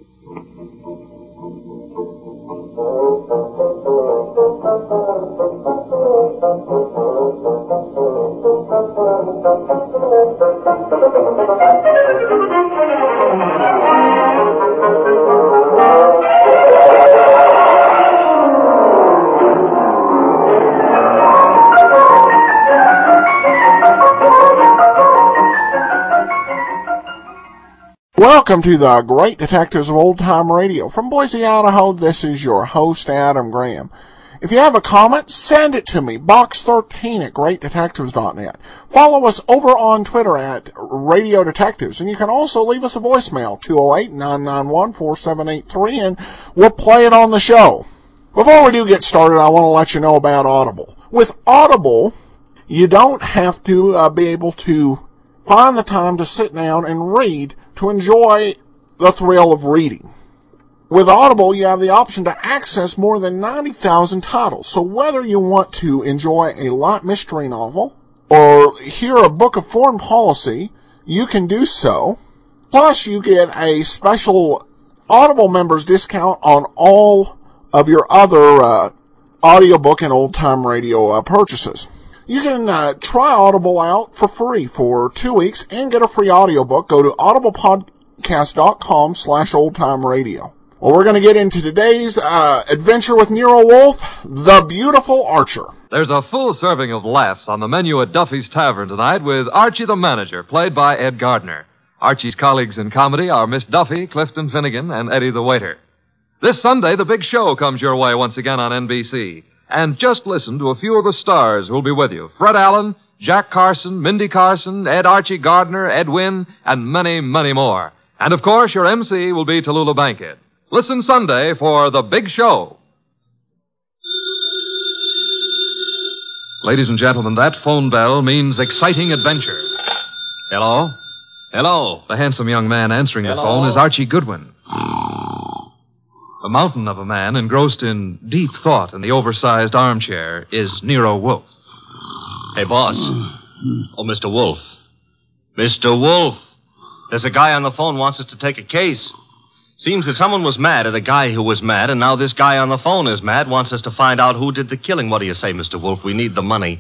Welcome to the Great Detectives of Old Time Radio. From Boise, Idaho, this is your host, Adam Graham. If you have a comment, send it to me, box13 at greatdetectives.net. Follow us over on Twitter at Radio Detectives, and you can also leave us a voicemail, 208-991-4783, and we'll play it on the show. Before we do get started, I want to let you know about Audible. With Audible, you don't have to be able to find the time to sit down and read to enjoy the thrill of reading. With Audible, you have the option to access more than 90,000 titles. So whether you want to enjoy a light mystery novel or hear a book of foreign policy, you can do so. Plus, you get a special Audible members discount on all of your other audiobook and old-time radio purchases. You can try Audible out for free for 2 weeks and get a free audiobook. Go to audiblepodcast.com/oldtimeradio. Well, we're going to get into today's adventure with Nero Wolfe, The Beautiful Archer. There's a full serving of laughs on the menu at Duffy's Tavern tonight with Archie the Manager, played by Ed Gardner. Archie's colleagues in comedy are Miss Duffy, Clifton Finnegan, and Eddie the Waiter. This Sunday, The Big Show comes your way once again on NBC. And just listen to a few of the stars who'll be with you. Fred Allen, Jack Carson, Mindy Carson, Ed Archie Gardner, Ed Wynn, and many, many more. And, of course, your MC will be Tallulah Bankhead. Listen Sunday for The Big Show. Ladies and gentlemen, that phone bell means exciting adventure. Hello? Hello? The handsome young man answering the phone is Archie Goodwin. A mountain of a man engrossed in deep thought in the oversized armchair is Nero Wolfe. Hey, boss. Oh, Mr. Wolfe. Mr. Wolfe. There's a guy on the phone wants us to take a case. Seems that someone was mad at a guy who was mad, and now this guy on the phone is mad, wants us to find out who did the killing. What do you say, Mr. Wolfe? We need the money.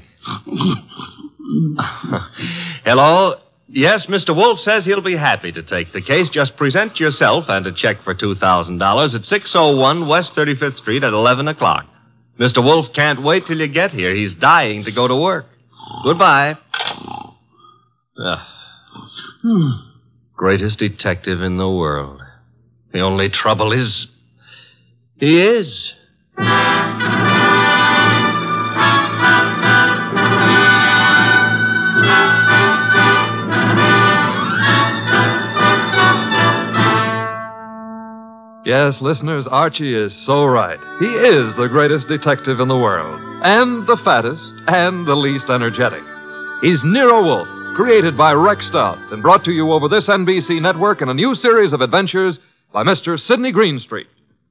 Hello? Yes, Mr. Wolfe says he'll be happy to take the case. Just present yourself and a check for $2,000 at 601 West 35th Street at 11 o'clock. Mr. Wolfe can't wait till you get here. He's dying to go to work. Goodbye. Greatest detective in the world. The only trouble is, he is. Yes, listeners, Archie is so right. He is the greatest detective in the world, and the fattest, and the least energetic. He's Nero Wolfe, created by Rex Stout, and brought to you over this NBC network in a new series of adventures by Mr. Sidney Greenstreet.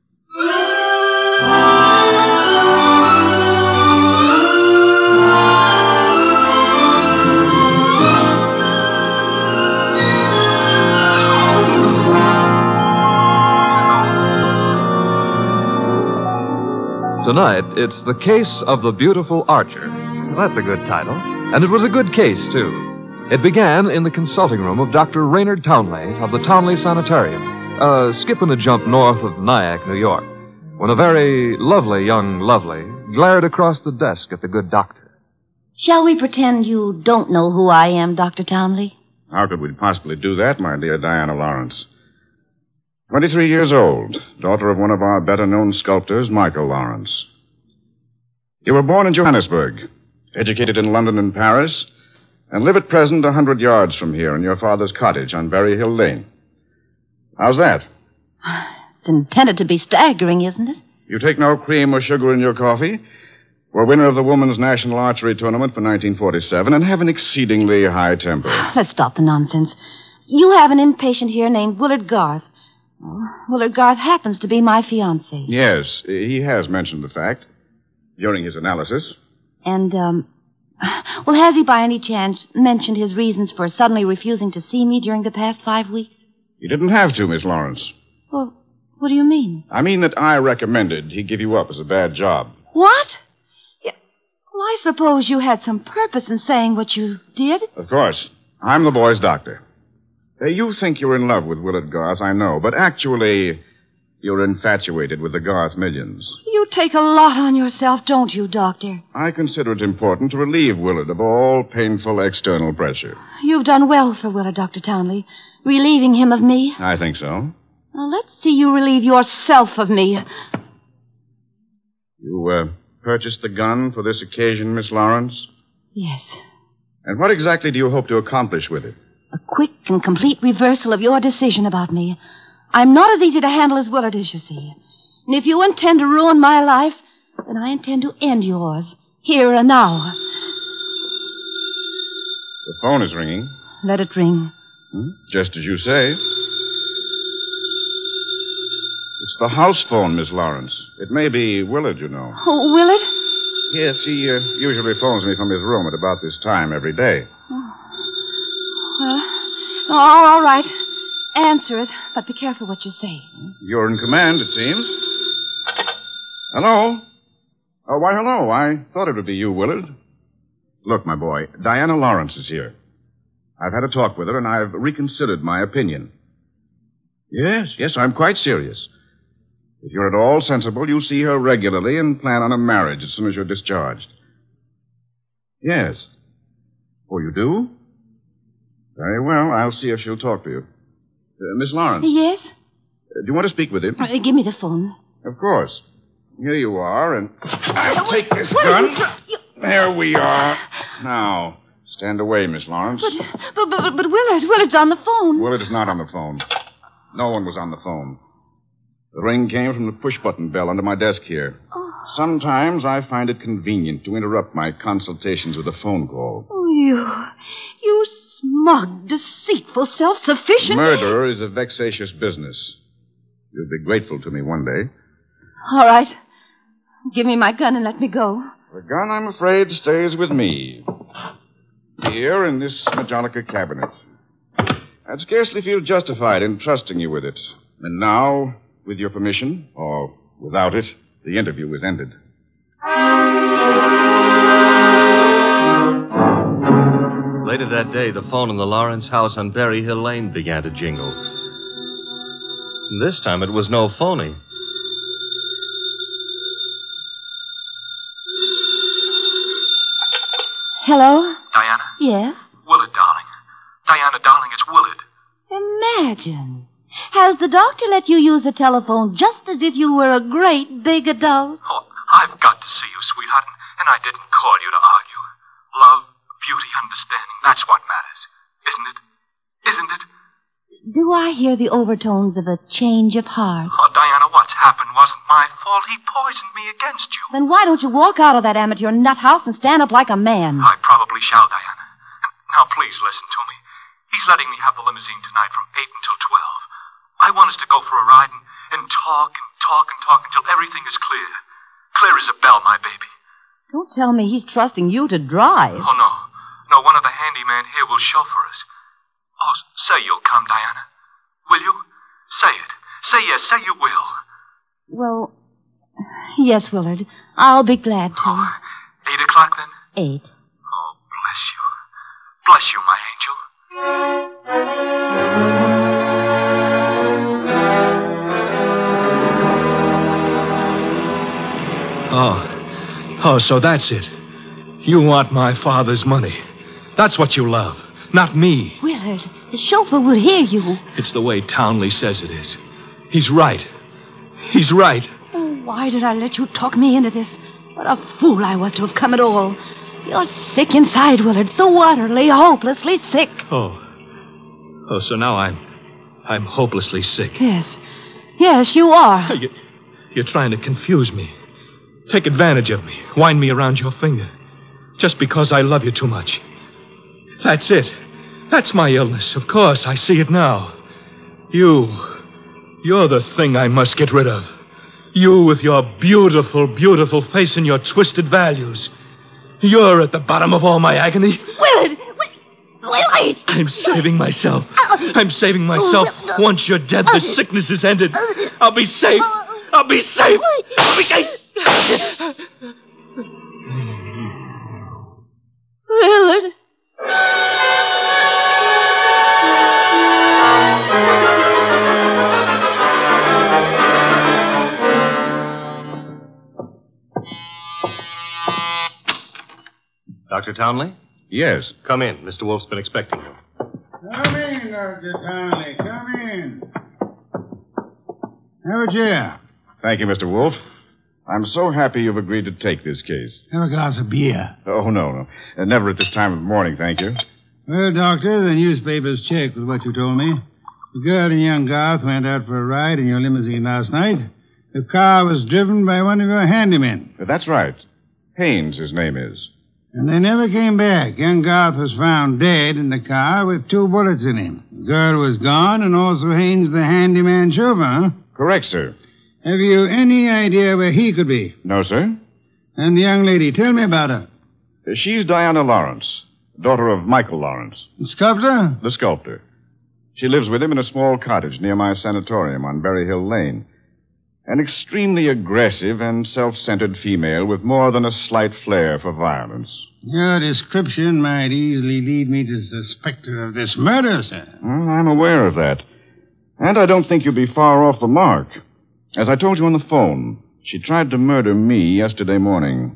Tonight, it's The Case of the Beautiful Archer. That's a good title. And it was a good case, too. It began in the consulting room of Dr. Raynard Townley of the Townley Sanitarium, skip and a jump north of Nyack, New York, when a very lovely young lovely glared across the desk at the good doctor. Shall we pretend you don't know who I am, Dr. Townley? How could we possibly do that, my dear Diana Lawrence? 23 years old, daughter of one of our better-known sculptors, Michael Lawrence. You were born in Johannesburg, educated in London and Paris, and live at present 100 yards from here in your father's cottage on Berry Hill Lane. How's that? It's intended to be staggering, isn't it? You take no cream or sugar in your coffee, were winner of the Women's National Archery Tournament for 1947, and have an exceedingly high temper. Let's stop the nonsense. You have an inpatient here named Willard Garth. Willard Garth happens to be my fiancé. Yes, he has mentioned the fact during his analysis. And, well, has he by any chance mentioned his reasons for suddenly refusing to see me during the past 5 weeks? He didn't have to, Miss Lawrence. Well, What do you mean? I mean that I recommended he give you up as a bad job. What? Well, I suppose you had some purpose in saying what you did. Of course. I'm the boy's doctor. You think you're in love with Willard Garth, I know, but actually, you're infatuated with the Garth millions. You take a lot on yourself, don't you, Doctor? I consider it important to relieve Willard of all painful external pressure. You've done well for Willard, Dr. Townley, relieving him of me. I think so. Now, let's see you relieve yourself of me. You, purchased the gun for this occasion, Miss Lawrence? Yes. And what exactly do you hope to accomplish with it? A quick and complete reversal of your decision about me. I'm not as easy to handle as Willard is, you see. And if you intend to ruin my life, then I intend to end yours, here and now. The phone is ringing. Let it ring. Just as you say. It's the house phone, Miss Lawrence. It may be Willard, you know. Oh, Willard? Yes, he usually phones me from his room at about this time every day. Well, all right. Answer it, but be careful what you say. You're in command, it seems. Hello? Oh, why, hello. I thought it would be you, Willard. Look, my boy, Diana Lawrence is here. I've had a talk with her, and I've reconsidered my opinion. Yes, I'm quite serious. If you're at all sensible, you'll see her regularly and plan on a marriage as soon as you're discharged. Yes. Oh, you do? Very well. I'll see if she'll talk to you. Miss Lawrence. Yes? Do you want to speak with him? Give me the phone. Of course. Here you are, and I'll take this gun. There we are. Now, stand away, Miss Lawrence. But Willard's on the phone. Willard is not on the phone. No one was on the phone. The ring came from the push-button bell under my desk here. Oh. Sometimes I find it convenient to interrupt my consultations with a phone call. Oh, you smug, deceitful, self-sufficient... Murder is a vexatious business. You'll be grateful to me one day. All right. Give me my gun and let me go. The gun, I'm afraid, stays with me. Here in this Majolica cabinet. I'd scarcely feel justified in trusting you with it. And now, with your permission, or without it, the interview is ended. Later that day, the phone in the Lawrence house on Berry Hill Lane began to jingle. And this time it was no phony. Hello? Diana? Yes? Willard, darling. Diana, darling, it's Willard. Imagine. Has the doctor let you use the telephone just as if you were a great big adult? Oh, I've got to see you, sweetheart, and I didn't call you to argue. Love, beauty, understanding, that's what matters. Isn't it? Isn't it? Do I hear the overtones of a change of heart? Oh, Diana, what's happened wasn't my fault. He poisoned me against you. Then why don't you walk out of that amateur nut house and stand up like a man? I probably shall, Diana. Now, please listen to me. He's letting me have the limousine tonight from 8 until 12. I want us to go for a ride and talk until everything is clear. Clear as a bell, my baby. Don't tell me he's trusting you to drive. Oh, no. No, one of the handymen here will chauffeur us. Oh, say you'll come, Diana. Will you? Say it. Say yes. Say you will. Well, yes, Willard. I'll be glad to. Oh, 8 o'clock then? 8. Oh, bless you. Bless you, my angel. Oh, so that's it. You want my father's money. That's what you love, not me. Willard, the chauffeur will hear you. It's the way Townley says it is. He's right. He's right. Oh, why did I let you talk me into this? What a fool I was to have come at all. You're sick inside, Willard, so utterly, hopelessly sick. Oh, so now I'm hopelessly sick. Yes, you are. You're trying to confuse me. Take advantage of me. Wind me around your finger. Just because I love you too much. That's it. That's my illness. Of course, I see it now. You're the thing I must get rid of. You with your beautiful, beautiful face and your twisted values. You're at the bottom of all my agony. Willard! Willie! I'm saving myself. I'm saving myself. Once you're dead, the sickness is ended. I'll be safe. I'll be safe. I'll be safe. Willard. Dr. Townley? Yes. Come in. Mr. Wolf's been expecting you. Come in, Dr. Townley. Come in. Have a chair. Thank you, Mr. Wolf. I'm so happy you've agreed to take this case. Have a glass of beer. Oh, no. Never at this time of morning, thank you. Well, Doctor, the newspapers check with what you told me. The girl and young Garth went out for a ride in your limousine last night. The car was driven by one of your handymen. That's right. Haynes, his name is. And they never came back. Young Garth was found dead in the car with 2 bullets in him. The girl was gone, and also Haynes, the handyman chauffeur, huh? Correct, sir. Have you any idea where he could be? No, sir. And the young lady, tell me about her. She's Diana Lawrence, daughter of Michael Lawrence. The sculptor? The sculptor. She lives with him in a small cottage near my sanatorium on Berry Hill Lane. An extremely aggressive and self-centered female with more than a slight flair for violence. Your description might easily lead me to suspect her of this murder, sir. Well, I'm aware of that. And I don't think you'll be far off the mark. As I told you on the phone, she tried to murder me yesterday morning.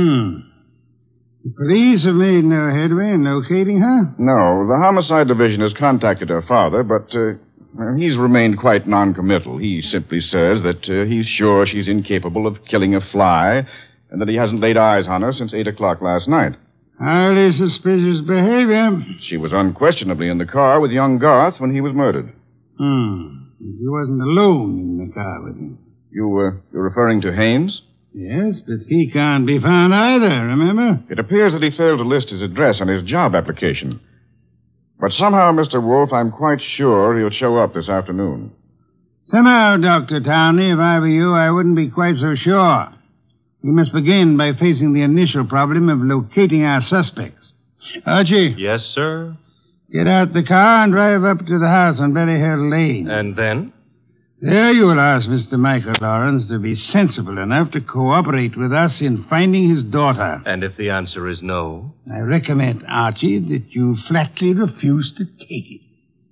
The police have made no headway in locating her? No, the homicide division has contacted her father, but he's remained quite noncommittal. He simply says that he's sure she's incapable of killing a fly and that he hasn't laid eyes on her since 8 o'clock last night. Highly suspicious behavior. She was unquestionably in the car with young Garth when he was murdered. He wasn't alone in the car with him. You're referring to Haynes? Yes, but he can't be found either, remember? It appears that he failed to list his address on his job application. But somehow, Mr. Wolf, I'm quite sure he'll show up this afternoon. Somehow, Dr. Townley, if I were you, I wouldn't be quite so sure. We must begin by facing the initial problem of locating our suspects. Archie? Yes, sir? Get out the car and drive up to the house on Berry Hill Lane. And then? There you will ask Mr. Michael Lawrence to be sensible enough to cooperate with us in finding his daughter. And if the answer is no? I recommend, Archie, that you flatly refuse to take it.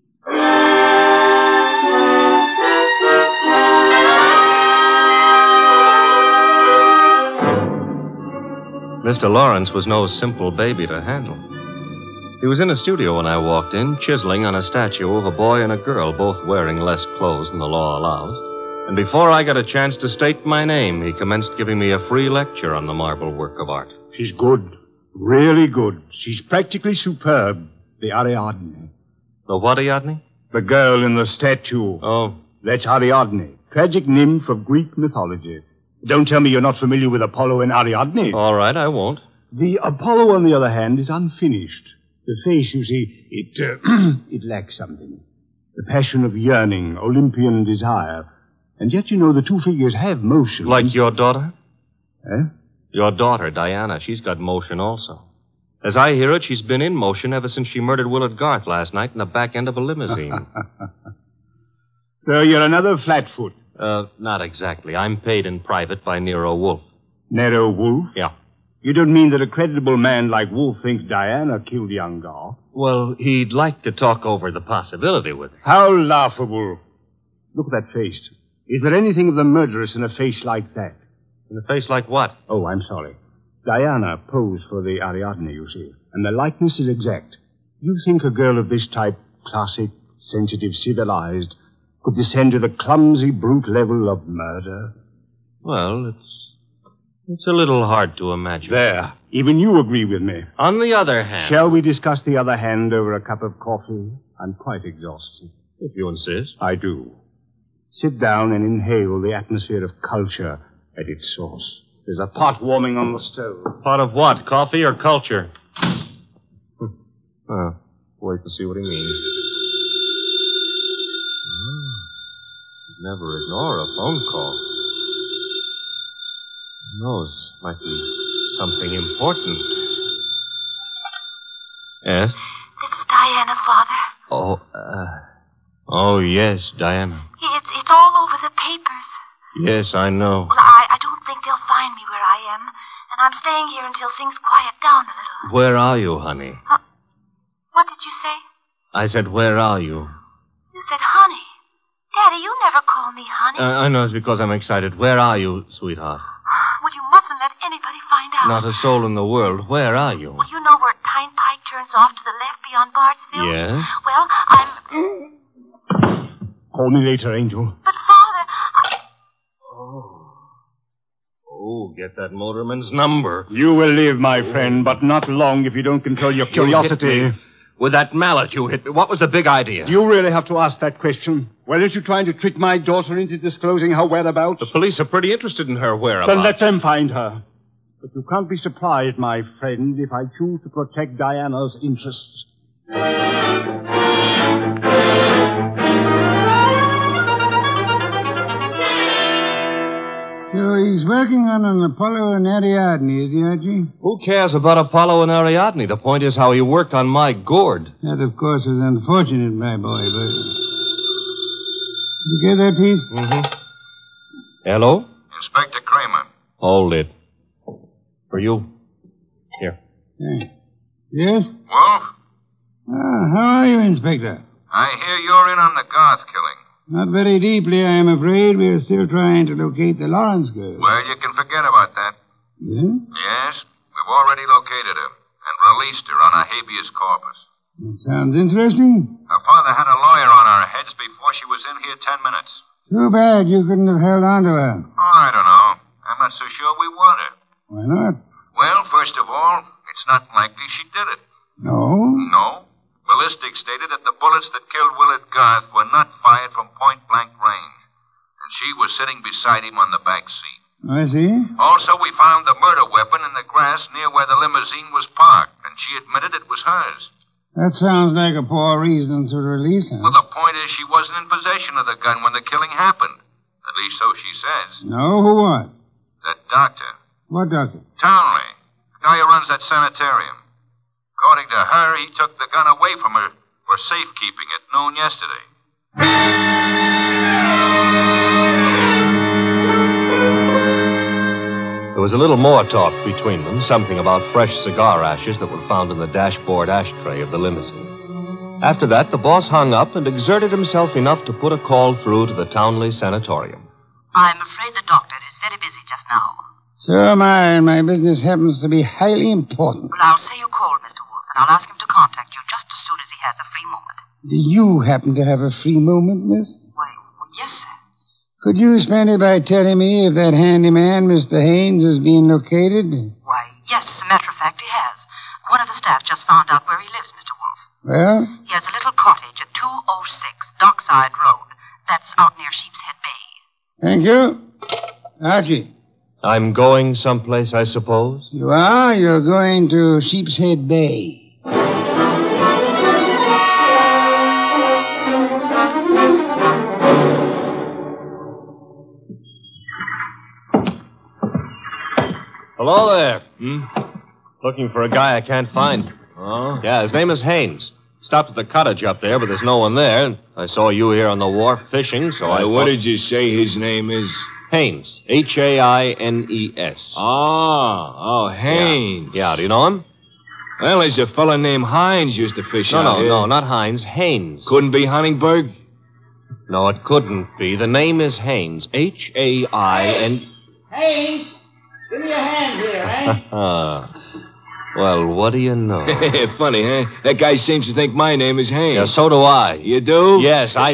Mr. Lawrence was no simple baby to handle. He was in a studio when I walked in, chiseling on a statue of a boy and a girl, both wearing less clothes than the law allows. And before I got a chance to state my name, he commenced giving me a free lecture on the marble work of art. She's good. Really good. She's practically superb. The Ariadne. The what, Ariadne? The girl in the statue. Oh. That's Ariadne, tragic nymph of Greek mythology. Don't tell me you're not familiar with Apollo and Ariadne. All right, I won't. The Apollo, on the other hand, is unfinished. The face, you see, it lacks something. The passion of yearning, Olympian desire. And yet, you know, the two figures have motion. Like your daughter? Eh? Your daughter, Diana. She's got motion also. As I hear it, she's been in motion ever since she murdered Willard Garth last night in the back end of a limousine. So you're another flatfoot. Not exactly. I'm paid in private by Nero Wolfe. Nero Wolfe? Yeah. You don't mean that a creditable man like Wolfe thinks Diana killed young Garth? Well, he'd like to talk over the possibility with her. How laughable. Look at that face. Is there anything of the murderous in a face like that? In a face like what? Oh, I'm sorry. Diana posed for the Ariadne, you see. And the likeness is exact. You think a girl of this type, classic, sensitive, civilized, could descend to the clumsy, brute level of murder? Well, it's a little hard to imagine. There. Even you agree with me. On the other hand... Shall we discuss the other hand over a cup of coffee? I'm quite exhausted. If you insist. I do. Sit down and inhale the atmosphere of culture at its source. There's a pot warming on the stove. Pot of what? Coffee or culture? Wait to see what he means. Never ignore a phone call. Who knows? Might be something important. Yes? This is Oh, yes, Diana. It's all over the papers. Yes, I know. Well, I don't think they'll find me where I am, and I'm staying here until things quiet down a little. Where are you, honey? What did you say? I said, where are you? You said honey. Daddy, you never call me honey. I know it's because I'm excited. Where are you, sweetheart? Well, you mustn't let anybody find out. Not a soul in the world. Where are you? Well, you know where Tyne Pike turns off to the left beyond Bartsville? Yes? Well, I'm... Call me later, Angel. But, Father, Oh, get that motorman's number. You will live, my friend, but not long if you don't control your curiosity. You hit me. With that mallet you hit me. What was the big idea? Do you really have to ask that question? Weren't you trying to trick my daughter into disclosing her whereabouts? The police are pretty interested in her whereabouts. Then let them find her. But you can't be surprised, my friend, if I choose to protect Diana's interests. So he's working on an Apollo and Ariadne, is he, Archie? Who cares about Apollo and Ariadne? The point is how he worked on my gourd. That, of course, was unfortunate, my boy, but... You get that piece? Mm-hmm. Hello? Inspector Kramer. Hold it. For you. Here. Yes? Wolf? How are you, Inspector? I hear you're in on the Garth killing. Not very deeply, I am afraid. We are still trying to locate the Lawrence girl. Well, you can forget about that. Yeah? Yes, we've already located her and released her on a habeas corpus. That sounds interesting. Her father had a lawyer on our heads before she was in here 10 minutes. Too bad you couldn't have held on to her. Oh, I don't know. I'm not so sure we want her. Why not? Well, first of all, it's not likely she did it. No? No. Ballistics stated that the bullets that killed Willard Garth were not fired from point-blank range. And she was sitting beside him on the back seat. I see. Also, we found the murder weapon in the grass near where the limousine was parked, and she admitted it was hers. That sounds like a poor reason to release her. Well, the point is she wasn't in possession of the gun when the killing happened. At least so she says. No, who what? The doctor. What doctor? Townley. The guy who runs that sanitarium. According to her, he took the gun away from her for safekeeping at noon yesterday. There was a little more talk between them, something about fresh cigar ashes that were found in the dashboard ashtray of the limousine. After that, the boss hung up and exerted himself enough to put a call through to the Townley Sanatorium. I'm afraid the doctor is very busy just now. So am I, and my business happens to be highly important. Well, I'll say you called, Mr. Wolf, and I'll ask him to contact you just as soon as he has a free moment. Do you happen to have a free moment, miss? Why, well, yes, sir. Could you spend it by telling me if that handyman, Mr. Haynes, is being located? Why, yes, as a matter of fact, he has. One of the staff just found out where he lives, Mr. Wolf. Well? He has a little cottage at 206 Dockside Road. That's out near Sheepshead Bay. Thank you. Archie. I'm going someplace, I suppose? You are? You're going to Sheepshead Bay. Hello there. Looking for a guy I can't find. Oh? Yeah, his name is Haynes. Stopped at the cottage up there, but there's no one there. I saw you here on the wharf fishing, so I... What did you say his name is? Haynes. Haines. Oh, Haynes. Yeah, do you know him? Well, there's a fella named Hines used to fish out here. No, not Hines. Haynes. Couldn't be Huntingburg? No, it couldn't be. The name is Haynes. Hain... Haynes, give me a hand here, eh? Well, what do you know? Funny, huh? That guy seems to think my name is Haynes. Yeah, so do I. You do? Yes, I...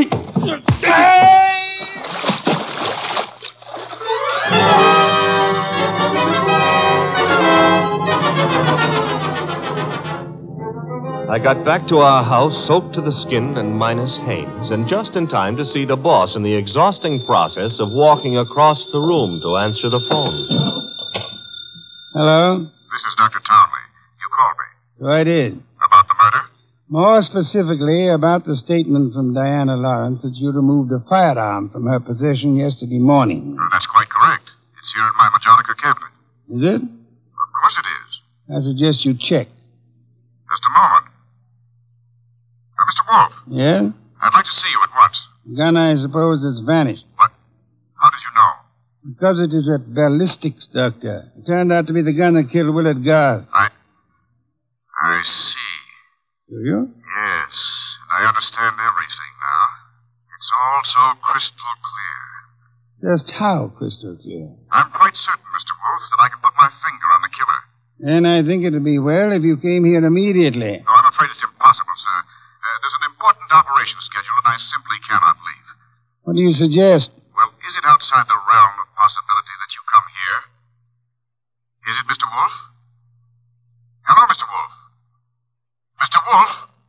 I got back to our house soaked to the skin and minus Haynes, and just in time to see the boss in the exhausting process of walking across the room to answer the phone. Hello? This is Dr. Townley. You called me. So I did. About the murder? More specifically, about the statement from Diana Lawrence that you removed a firearm from her possession yesterday morning. Oh, that's quite correct. It's here in my Majonica cabinet. Is it? Of course it is. I suggest you check. Just a moment. Mr. Wolf, Yeah? I'd like to see you at once. The gun, I suppose, has vanished. How did you know? Because it is at ballistics, Doctor. It turned out to be the gun that killed Willard Garth. I see. Do you? Yes, I understand everything now. It's all so crystal clear. Just how crystal clear? I'm quite certain, Mr. Wolf, that I can put my finger on the killer. And I think it would be well if you came here immediately. No, I'm afraid it's impossible, sir. There's an important operation scheduled, and I simply cannot leave. What do you suggest? Well, is it outside the realm of possibility that you come here? Is it, Mr. Wolf? Hello, Mr. Wolf. Mr. Wolf?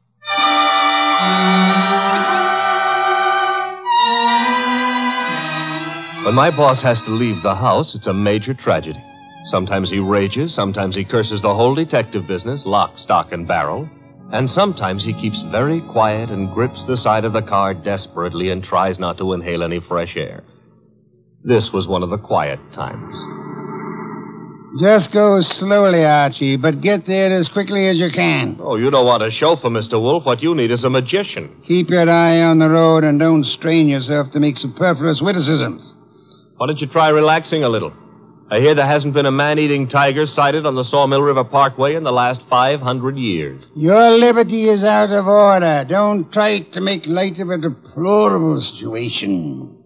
When my boss has to leave the house, it's a major tragedy. Sometimes he rages, sometimes he curses the whole detective business, lock, stock, and barrel. And sometimes he keeps very quiet and grips the side of the car desperately and tries not to inhale any fresh air. This was one of the quiet times. Just go slowly, Archie, but get there as quickly as you can. Oh, you don't want a chauffeur, Mr. Wolf. What you need is a magician. Keep your eye on the road and don't strain yourself to make superfluous witticisms. Why don't you try relaxing a little? I hear there hasn't been a man-eating tiger sighted on the Sawmill River Parkway in the last 500 years. Your liberty is out of order. Don't try to make light of a deplorable situation.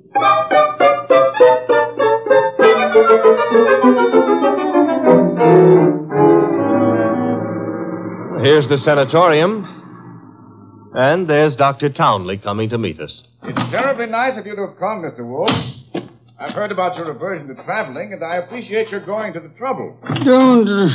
Here's the sanatorium. And there's Dr. Townley coming to meet us. It's terribly nice of you to have come, Mr. Wolf. I've heard about your aversion to traveling, and I appreciate your going to the trouble. Don't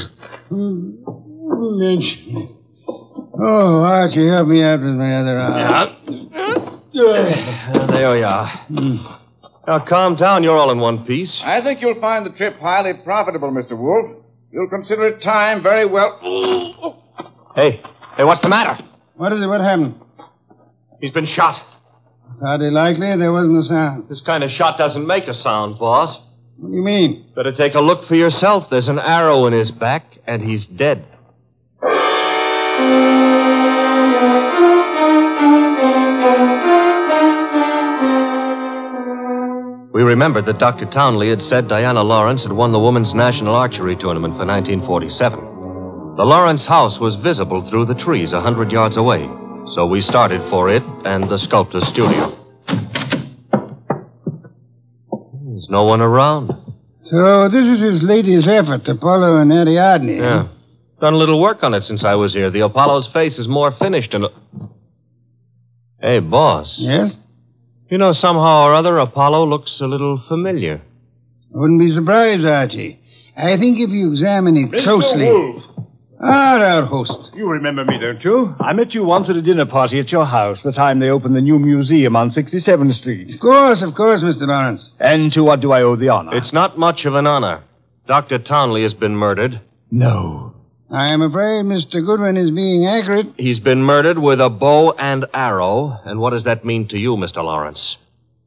mention it. Oh, Archie, help me out with my other arm. There we are. Now, calm down. You're all in one piece. I think you'll find the trip highly profitable, Mr. Wolf. You'll consider it time very well. Hey, what's the matter? What is it? What happened? He's been shot. Hardly likely. There wasn't a sound. This kind of shot doesn't make a sound, boss. What do you mean? Better take a look for yourself. There's an arrow in his back, and he's dead. We remembered that Dr. Townley had said Diana Lawrence had won the Women's National Archery Tournament for 1947. The Lawrence house was visible through the trees 100 yards away, so we started for it and the sculptor's studio. There's no one around. So this is his latest effort, Apollo and Ariadne. Yeah. Done a little work on it since I was here. The Apollo's face is more finished and... Hey, boss. Yes? You know, somehow or other, Apollo looks a little familiar. I wouldn't be surprised, Archie. I think if you examine it closely... Wolf. Our host. You remember me, don't you? I met you once at a dinner party at your house, the time they opened the new museum on 67th Street. Of course, Mr. Lawrence. And to what do I owe the honor? It's not much of an honor. Dr. Townley has been murdered. No. I am afraid Mr. Goodwin is being accurate. He's been murdered with a bow and arrow. And what does that mean to you, Mr. Lawrence?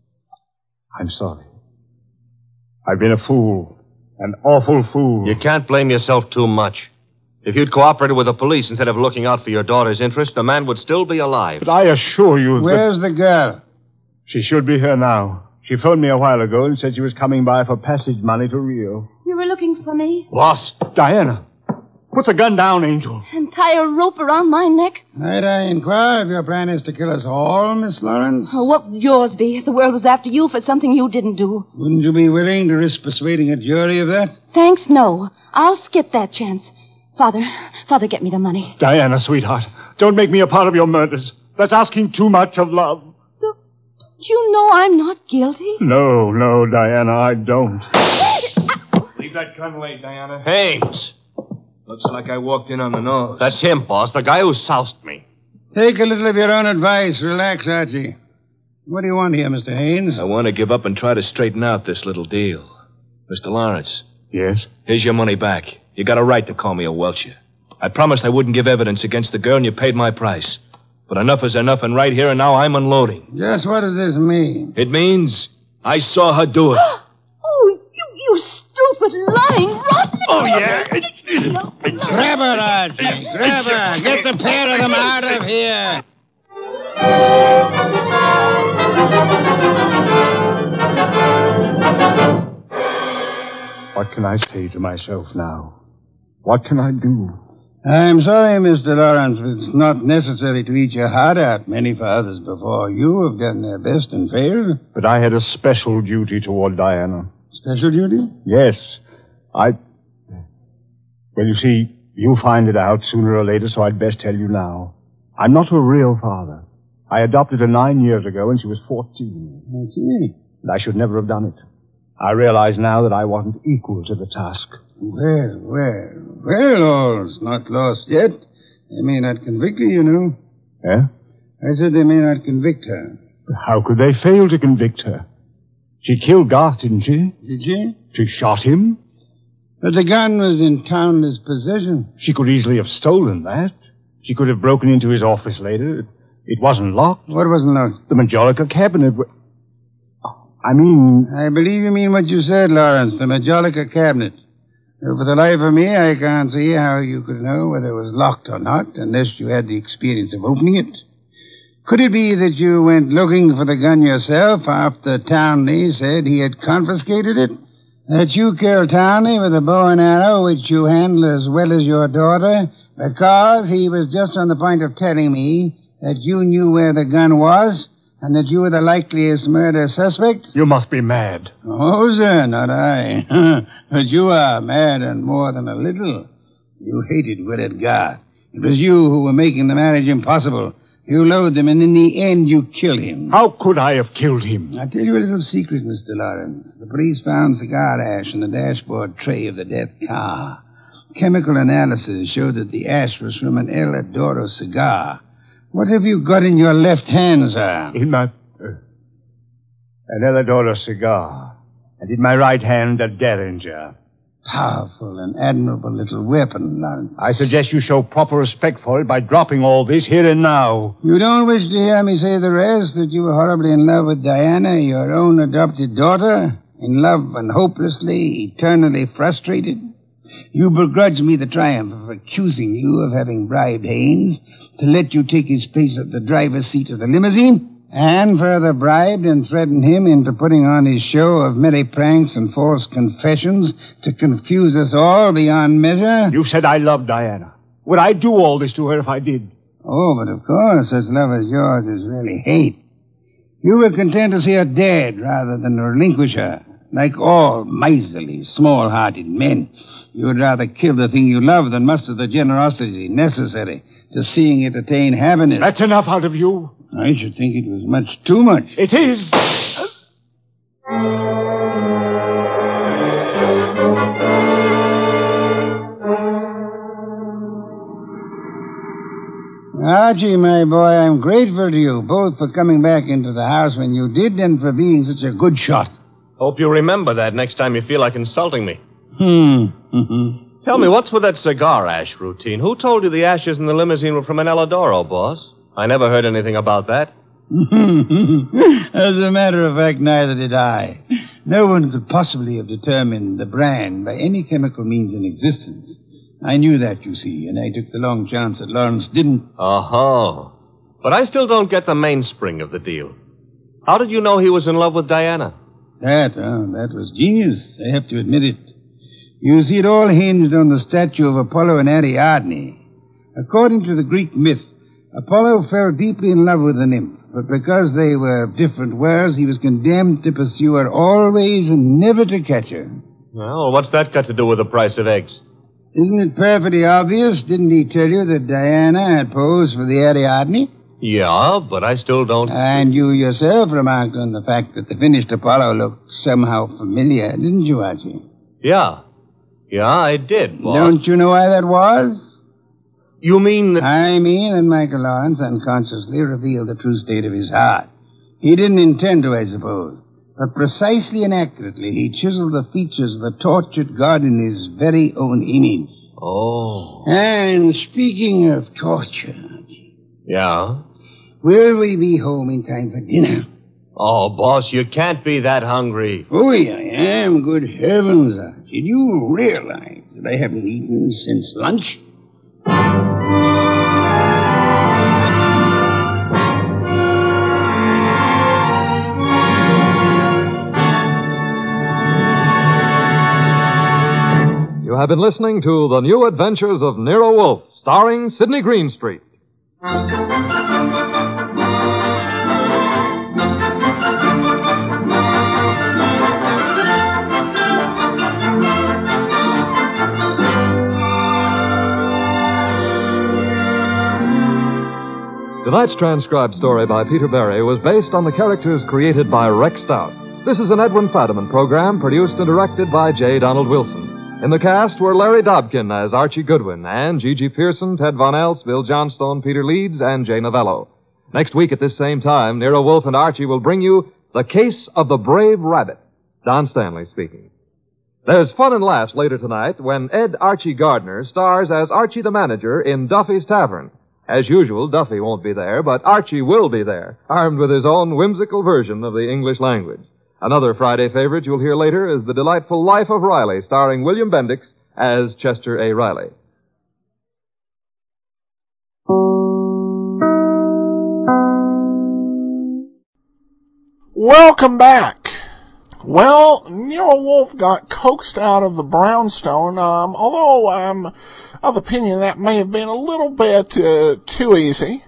I'm sorry. I've been a fool. An awful fool. You can't blame yourself too much. If you'd cooperated with the police instead of looking out for your daughter's interest, the man would still be alive. But I assure you Where's the girl? She should be here now. She phoned me a while ago and said she was coming by for passage money to Rio. You were looking for me? Boss. Diana. Put the gun down, Angel. And tie a rope around my neck? Might I inquire if your plan is to kill us all, Miss Lawrence? Oh, what would yours be if the world was after you for something you didn't do? Wouldn't you be willing to risk persuading a jury of that? Thanks, no. I'll skip that chance. Father, get me the money. Diana, sweetheart, don't make me a part of your murders. That's asking too much of love. Don't you know I'm not guilty? No, Diana, I don't. Leave that gun away, Diana. Hames. Looks like I walked in on the nose. That's him, boss, the guy who soused me. Take a little of your own advice. Relax, Archie. What do you want here, Mr. Haynes? I want to give up and try to straighten out this little deal. Mr. Lawrence. Yes? Here's your money back. You got a right to call me a welcher. I promised I wouldn't give evidence against the girl, and you paid my price. But enough is enough, and right here and now I'm unloading. Just what does this mean? It means I saw her do it. Oh, you stupid, lying, rotten... Oh, yeah? Grab her, Archie. Grab her. Get the pair of them out of here. What can I say to myself now? What can I do? I'm sorry, Mr. Lawrence, but it's not necessary to eat your heart out. Many fathers before you have done their best and failed. But I had a special duty toward Diana. Special duty? Yes. Well, you see, you'll find it out sooner or later, so I'd best tell you now. I'm not a real father. I adopted her 9 years ago when she was 14. I see. And I should never have done it. I realize now that I wasn't equal to the task. Well, all's not lost yet. They may not convict her, you know. Eh? I said they may not convict her. How could they fail to convict her? She killed Garth, didn't she? Did she? She shot him? But the gun was in Townley's possession. She could easily have stolen that. She could have broken into his office later. It wasn't locked. What wasn't locked? The Majolica cabinet. I believe you mean what you said, Lawrence, the Majolica cabinet. For the life of me, I can't see how you could know whether it was locked or not, unless you had the experience of opening it. Could it be that you went looking for the gun yourself after Townley said he had confiscated it? That you killed Townley with a bow and arrow, which you handle as well as your daughter, because he was just on the point of telling me that you knew where the gun was, and that you were the likeliest murder suspect? You must be mad. Oh, sir, not I. But you are mad and more than a little. You hated Willard Garth. It was you who were making the marriage impossible. You loathed him, and in the end, you killed him. How could I have killed him? I'll tell you a little secret, Mr. Lawrence. The police found cigar ash in the dashboard tray of the death car. Chemical analysis showed that the ash was from an El Adoro cigar. What have you got in your left hand, sir? In my... an El Adoro cigar. And in my right hand, a Derringer. Powerful and admirable little weapon, Lawrence. I suggest you show proper respect for it by dropping all this here and now. You don't wish to hear me say the rest, that you were horribly in love with Diana, your own adopted daughter? In love and hopelessly, eternally frustrated? You begrudge me the triumph of accusing you of having bribed Haynes to let you take his place at the driver's seat of the limousine? And further bribed and threatened him into putting on his show of merry pranks and false confessions to confuse us all beyond measure? You said I loved Diana. Would I do all this to her if I did? Oh, but of course, such love as yours is really hate. You were content to see her dead rather than relinquish her. Like all miserly, small-hearted men, you would rather kill the thing you love than muster the generosity necessary to seeing it attain happiness. That's enough out of you. I should think it was much too much. It is. Archie, my boy, I'm grateful to you, both for coming back into the house when you did and for being such a good shot. Hope you remember that next time you feel like insulting me. Tell me, what's with that cigar ash routine? Who told you the ashes in the limousine were from an El Adoro, boss? I never heard anything about that. As a matter of fact, neither did I. No one could possibly have determined the brand by any chemical means in existence. I knew that, you see, and I took the long chance that Lawrence didn't. Oh. But I still don't get the mainspring of the deal. How did you know he was in love with Diana? That was genius. I have to admit it. You see, it all hinged on the statue of Apollo and Ariadne. According to the Greek myth, Apollo fell deeply in love with the nymph, but because they were of different worlds, he was condemned to pursue her always and never to catch her. Well, what's that got to do with the price of eggs? Isn't it perfectly obvious? Didn't he tell you that Diana had posed for the Ariadne? Yeah, but I still don't... And you yourself remarked on the fact that the finished Apollo looked somehow familiar, didn't you, Archie? Yeah, I did, boss. Don't you know why that was? You mean that... I mean that Michael Lawrence unconsciously revealed the true state of his heart. He didn't intend to, I suppose. But precisely and accurately, he chiseled the features of the tortured god in his very own image. Oh. And speaking of torture... Yeah? Will we be home in time for dinner? Oh, boss, you can't be that hungry. Oh, I am. Good heavens, Archie. Do you realize that I haven't eaten since lunch? have been listening to The New Adventures of Nero Wolfe, starring Sidney Greenstreet. Tonight's transcribed story by Peter Berry was based on the characters created by Rex Stout. This is an Edwin Fadiman program produced and directed by J. Donald Wilson. In the cast were Larry Dobkin as Archie Goodwin and Gigi Pearson, Ted Von Elst, Bill Johnstone, Peter Leeds, and Jay Novello. Next week at this same time, Nero Wolfe and Archie will bring you The Case of the Brave Rabbit. Don Stanley speaking. There's fun and laughs later tonight when Ed Archie Gardner stars as Archie the manager in Duffy's Tavern. As usual, Duffy won't be there, but Archie will be there, armed with his own whimsical version of the English language. Another Friday favorite you'll hear later is The Delightful Life of Riley, starring William Bendix as Chester A. Riley. Welcome back. Well, Nero Wolfe got coaxed out of the brownstone, although I'm of opinion that may have been a little bit too easy.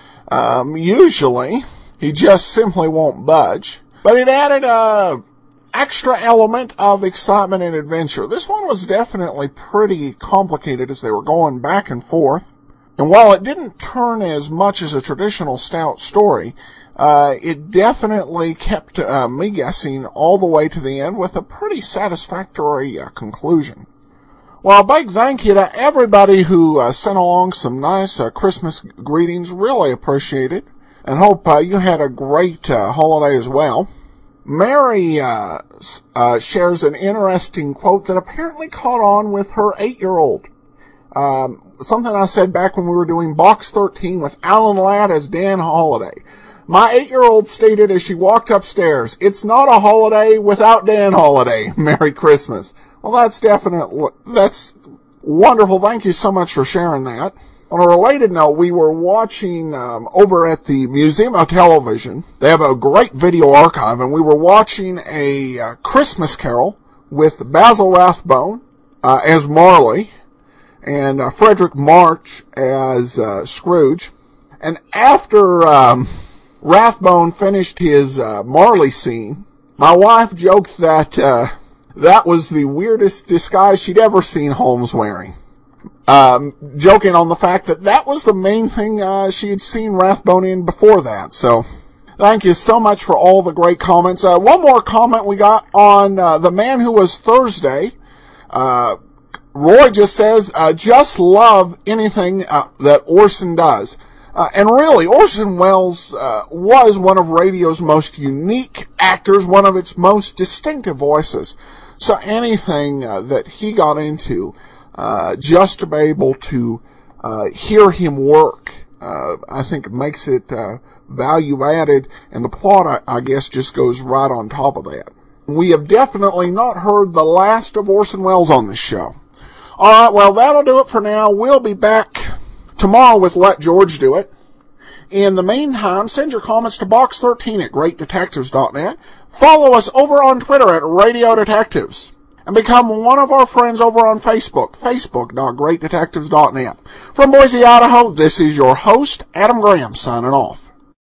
Usually, he just simply won't budge. But it added a extra element of excitement and adventure. This one was definitely pretty complicated as they were going back and forth. And while it didn't turn as much as a traditional Stout story, it definitely kept me guessing all the way to the end with a pretty satisfactory conclusion. Well, a big thank you to everybody who sent along some nice Christmas greetings. Really appreciate it. And hope you had a great holiday as well. Mary shares an interesting quote that apparently caught on with her 8-year-old. Something I said back when we were doing Box 13 with Alan Ladd as Dan Holiday. My 8-year-old stated as she walked upstairs, "It's not a holiday without Dan Holiday. Merry Christmas." Well, that's wonderful. Thank you so much for sharing that. On a related note, we were watching over at the Museum of Television. They have a great video archive, and we were watching a Christmas Carol with Basil Rathbone as Marley and Frederick March as Scrooge. And after Rathbone finished his Marley scene, my wife joked that that was the weirdest disguise she'd ever seen Holmes wearing. Joking on the fact that that was the main thing she had seen Rathbone in before that. So, thank you so much for all the great comments. One more comment we got on The Man Who Was Thursday. Roy just says, just love anything that Orson does. And really, Orson Welles was one of radio's most unique actors, one of its most distinctive voices. So anything that he got into, just to be able to hear him work, I think makes it value added, and the plot, I guess, just goes right on top of that. We have definitely not heard the last of Orson Welles on this show. All right, well, that'll do it for now. We'll be back tomorrow with Let George Do It. In the meantime, send your comments to box13 at greatdetectives.net. Follow us over on Twitter at Radio Detectives. And become one of our friends over on Facebook, facebook.greatdetectives.net. From Boise, Idaho, this is your host, Adam Graham, signing off.